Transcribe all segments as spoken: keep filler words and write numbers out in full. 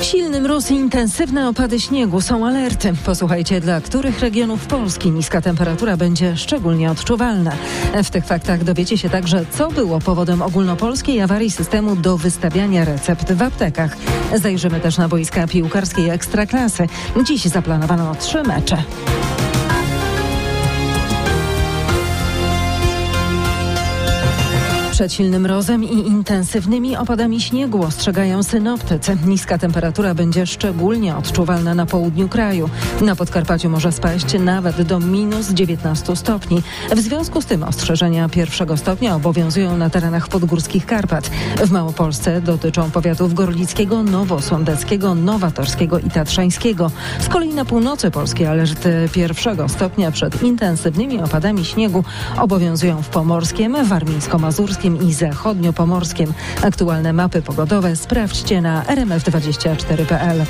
Silny mróz i intensywne opady śniegu są alerty. Posłuchajcie, dla których regionów Polski niska temperatura będzie szczególnie odczuwalna. W tych faktach dowiecie się także, co było powodem ogólnopolskiej awarii systemu do wystawiania recept w aptekach. Zajrzymy też na boiska piłkarskiej Ekstraklasy. Dziś zaplanowano trzy mecze. Przed silnym mrozem i intensywnymi opadami śniegu ostrzegają synoptycy. Niska temperatura będzie szczególnie odczuwalna na południu kraju. Na Podkarpaciu może spaść nawet do minus dziewiętnaście stopni. W związku z tym ostrzeżenia pierwszego stopnia obowiązują na terenach podgórskich Karpat. W Małopolsce dotyczą powiatów gorlickiego, nowosądeckiego, nowatorskiego i tatrzańskiego. Z kolei na północy Polski alerty pierwszego stopnia przed intensywnymi opadami śniegu obowiązują w Pomorskiem, Warmińsko-Mazurskim i Zachodniopomorskiem. Aktualne mapy pogodowe sprawdźcie na r m f dwadzieścia cztery kropka p l.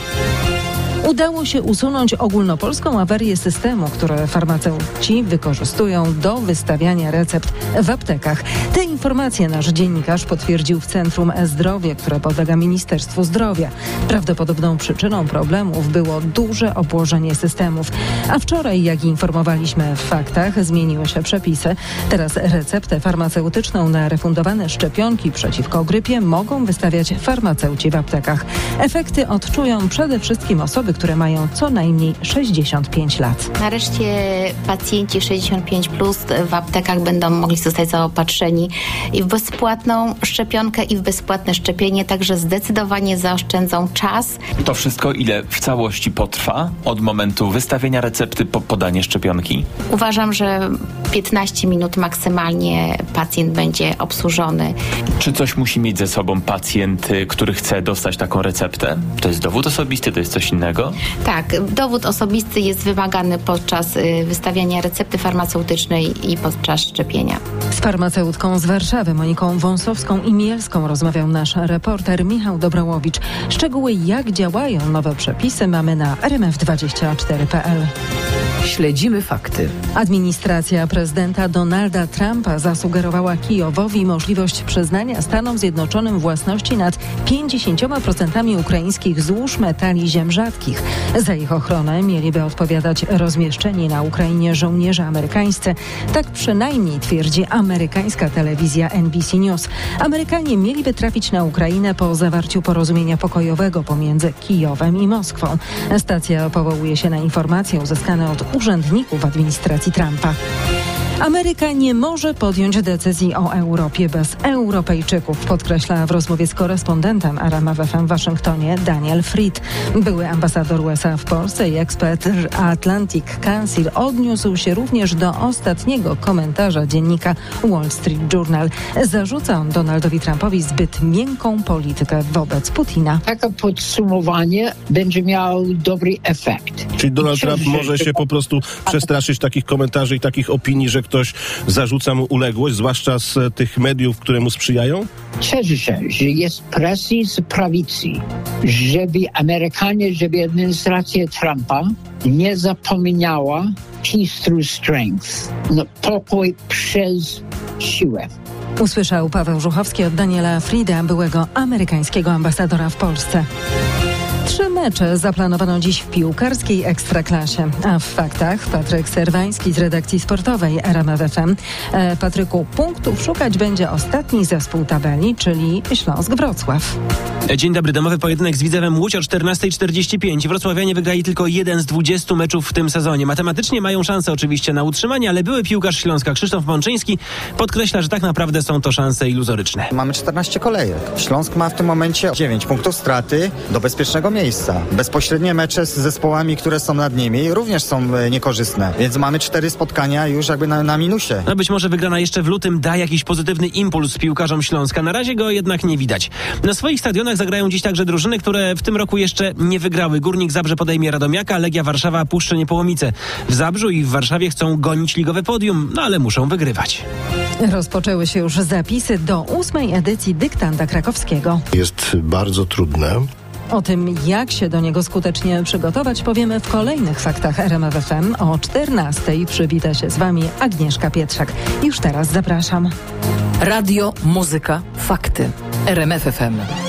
Udało się usunąć ogólnopolską awarię systemu, które farmaceuci wykorzystują do wystawiania recept w aptekach. Te informacje nasz dziennikarz potwierdził w Centrum E-Zdrowie, które podlega Ministerstwu Zdrowia. Prawdopodobną przyczyną problemów było duże obłożenie systemów. A wczoraj, jak informowaliśmy w faktach, zmieniły się przepisy. Teraz receptę farmaceutyczną na refundowane szczepionki przeciwko grypie mogą wystawiać farmaceuci w aptekach. Efekty odczują przede wszystkim osoby, które mają co najmniej sześćdziesiąt pięć lat. Nareszcie pacjenci sześćdziesiąt pięć plus w aptekach będą mogli zostać zaopatrzeni i w bezpłatną szczepionkę, i w bezpłatne szczepienie, także zdecydowanie zaoszczędzą czas. To wszystko ile w całości potrwa od momentu wystawienia recepty po podanie szczepionki? Uważam, że piętnaście minut maksymalnie pacjent będzie obsłużony. Czy coś musi mieć ze sobą pacjent, który chce dostać taką receptę? To jest dowód osobisty, to jest coś innego? Tak, dowód osobisty jest wymagany podczas wystawiania recepty farmaceutycznej i podczas szczepienia. Z farmaceutką z Warszawy, Moniką Wąsowską i Mielską rozmawiał nasz reporter Michał Dobrołowicz. Szczegóły, jak działają nowe przepisy, mamy na r m f dwadzieścia cztery kropka p l. Śledzimy fakty. Administracja prezydenta Donalda Trumpa zasugerowała Kijowowi możliwość przyznania Stanom Zjednoczonym własności nad pięćdziesięcioma procentami ukraińskich złóż metali ziem rzadkich. Za ich ochronę mieliby odpowiadać rozmieszczeni na Ukrainie żołnierze amerykańscy. Tak przynajmniej twierdzi amerykańska telewizja N B C News. Amerykanie mieliby trafić na Ukrainę po zawarciu porozumienia pokojowego pomiędzy Kijowem i Moskwą. Stacja powołuje się na informacje uzyskane od urzędników administracji Trumpa. Ameryka nie może podjąć decyzji o Europie bez Europejczyków, podkreśla w rozmowie z korespondentem R M F F M w Waszyngtonie Daniel Fried. Były ambasador U S A w Polsce i ekspert Atlantic Council odniósł się również do ostatniego komentarza dziennika Wall Street Journal. Zarzuca on Donaldowi Trumpowi zbyt miękką politykę wobec Putina. Takie podsumowanie będzie miało dobry efekt. Czyli Donald Trump może się po prostu przestraszyć takich komentarzy i takich opinii, że ktoś zarzuca mu uległość, zwłaszcza z tych mediów, które mu sprzyjają? Cieszę się, że jest presji z prawicy, żeby Amerykanie, żeby administracja Trumpa nie zapomniała peace through strength, no, pokój przez siłę. Usłyszał Paweł Żuchowski od Daniela Frieda, byłego amerykańskiego ambasadora w Polsce. Trzy mecze zaplanowano dziś w piłkarskiej Ekstraklasie, a w faktach Patryk Serwański z redakcji sportowej R M F F M. E, Patryku, punktów szukać będzie ostatni zespół tabeli, czyli Śląsk Wrocław. Dzień dobry, domowy pojedynek z Widzewem Łódź o czternasta czterdzieści pięć. Wrocławianie wygrali tylko jeden z dwudziestu meczów w tym sezonie. Matematycznie mają szansę oczywiście na utrzymanie, ale były piłkarz Śląska Krzysztof Mączyński podkreśla, że tak naprawdę są to szanse iluzoryczne. Mamy czternaście kolejek. Śląsk ma w tym momencie dziewięć punktów straty do bezpiecznego miejsca. Bezpośrednie mecze z zespołami, które są nad nimi, również są e, niekorzystne. Więc mamy cztery spotkania już jakby na, na minusie. No być może wygrana jeszcze w lutym da jakiś pozytywny impuls piłkarzom Śląska. Na razie go jednak nie widać. Na swoich stadionach zagrają dziś także drużyny, które w tym roku jeszcze nie wygrały. Górnik Zabrze podejmie Radomiaka, Legia Warszawa Puszczę Niepołomice. W Zabrzu i w Warszawie chcą gonić ligowe podium, no ale muszą wygrywać. Rozpoczęły się już zapisy do ósmej edycji Dyktanda Krakowskiego. Jest bardzo trudne. O tym, jak się do niego skutecznie przygotować, powiemy w kolejnych faktach R M F F M. O czternastej przywita się z Wami Agnieszka Pietrzak. Już teraz zapraszam. Radio, muzyka, fakty. R M F F M.